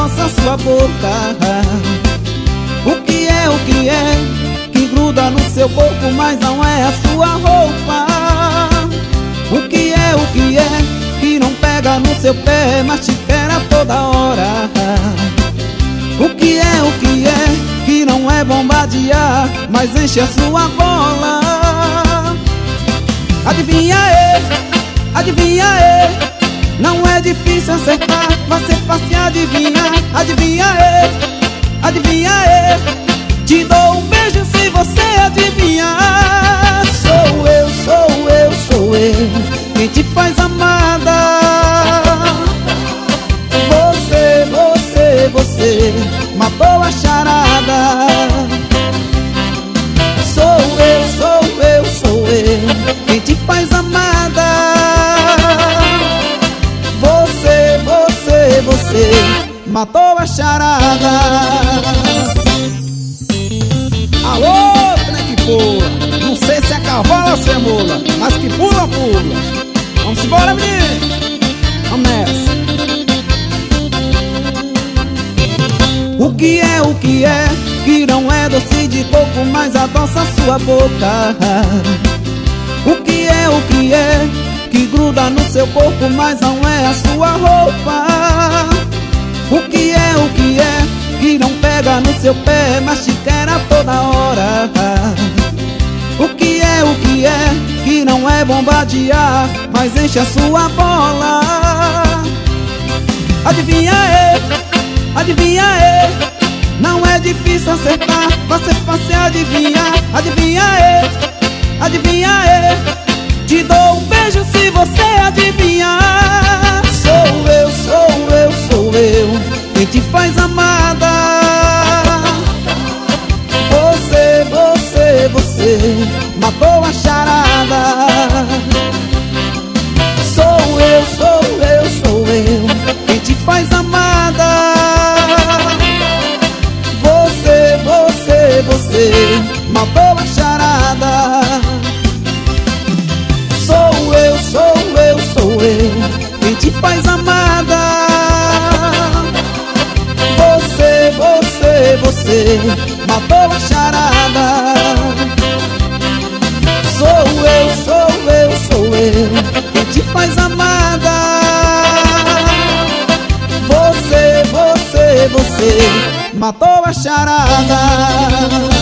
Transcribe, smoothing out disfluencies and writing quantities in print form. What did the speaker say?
adoça sua boca. O que é que gruda no seu corpo, mas não é a sua roupa? O que é que não pega no seu pé, mas te quer a toda hora? O que é que não é bombardear, mas enche a sua bola? Adivinha não é difícil acertar, vai ser fácil adivinhar. Adivinha te dou um beijo se você adivinhar. Sou eu, quem te faz amada. Você matou a charada. Sou eu, quem te faz amada. Você matou a charada. Alô, trem que pula. Não sei se é cavalo ou se é mula, mas que pula, pula. Vamos embora, menino. Vamos nessa. O que é que não é doce de coco, mas adoça sua boca? O que é que gruda no seu corpo, mas não é a sua roupa? O que é que não pega no seu pé, mas te quer a toda hora? O que é que não é bombardear, mas enche a sua bola? Adivinha não é difícil acertar, vai ser fácil adivinhar. Adivinha te dou um beijo se você adivinhar. Sou eu, quem te faz amada. Você matou a charada. Sou eu, quem te faz amada. Você matou a charada. Sou eu, quem te faz amada. Você matou a charada. Sou eu, quem te faz amada. Você matou a charada.